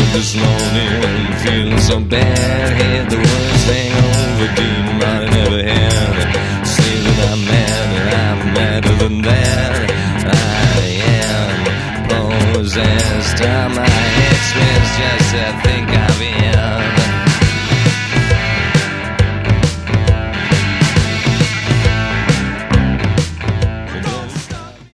this morning, feeling so bad. Had the worst hangover demon I never had. Say that I'm mad and I'm madder than that. I am possessed. My head spins just to think of it.